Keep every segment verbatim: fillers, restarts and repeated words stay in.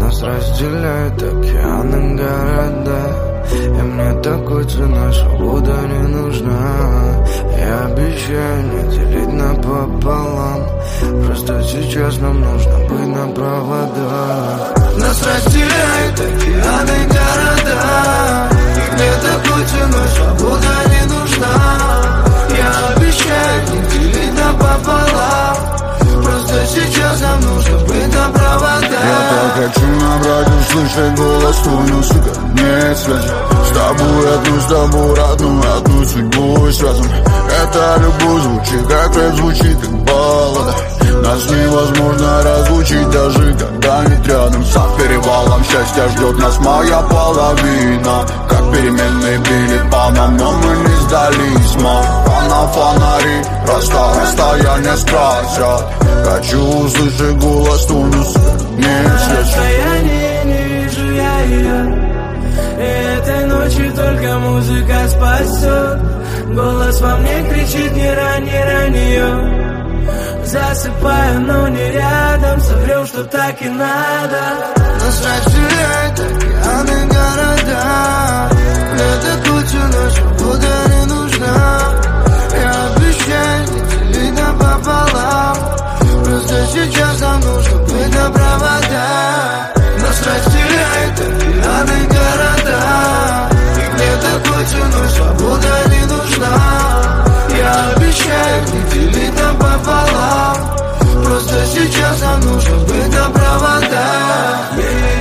Нас разделяют океаны, города, и мне такой ценой свобода не нужна. Я обещаю не делить напополам, просто сейчас нам нужно быть на проводах. Нас разделяют океаны, города, и мне такой ценой свобода не нужна. Я обещаю не делить напополам, просто сейчас нам нужно быть на проводах. Я так хочу набрать, услышать голос твой, но, сука, нет связи. С тобой одну, с тобой родную, одну судьбу связан. Эта любовь звучит, как рэп, звучит, как баллада. Нас невозможно разлучить, даже когда нет рядом. За перевалом счастья ждет нас моя половина. Как переменные билет по нам, но мы не сдались, ма. На фонари, раста, расстояние скрасят. Хочу услышать голос твой, но, сука, нет связи. На расстоянии не вижу я ее, и этой ночью только музыка спасет. Голос во мне кричит: не рань, не рань ее. Засыпаю, но не рядом, соврем, что так и надо. Нас разделяют океаны, города, мне такой ценой свобода не нужна. Я обещаю не делить напополам, просто сейчас нам нужно быть на проводах. Нас разделяют океаны, города, и мне такой ценой свобода не нужна. Я обещаю не делить напополам, просто сейчас нам нужно быть на проводах.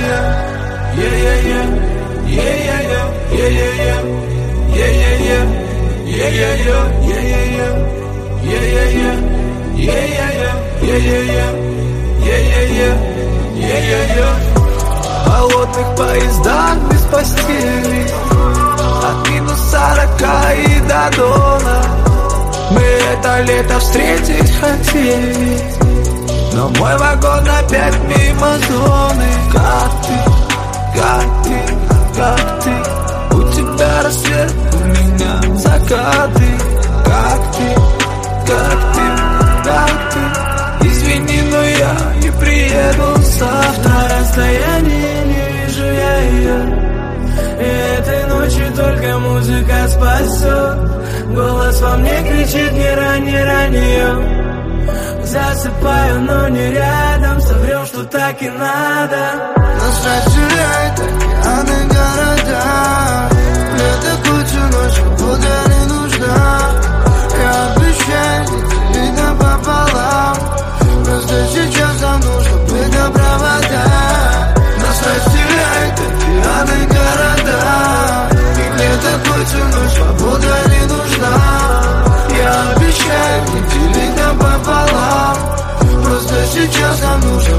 В холодных поездах без постели, от минус сорока и до дона. Мы это лето встретить хотели, но мой вагон опять мимо зоны. Как ты, как ты, как ты, у тебя рассвет, у меня закаты. Как ты, как ты, как ты, извини, но я не приеду завтра. На расстоянии не вижу я ее, и этой ночью только музыка спасет. Голос во мне кричит: не рань, не рань ее. Засыпаю, но не рядом, соврем, что так и надо. Нас разделяют океаны, города, мне такой ценой свобода не нужна. Я обещаю не делить напополам, просто сейчас нам нужно быть на проводах. Нас разделяют океаны, города, и мне такой ценой свобода не нужна. Я обещаю не делить напополам, просто сейчас нам нужно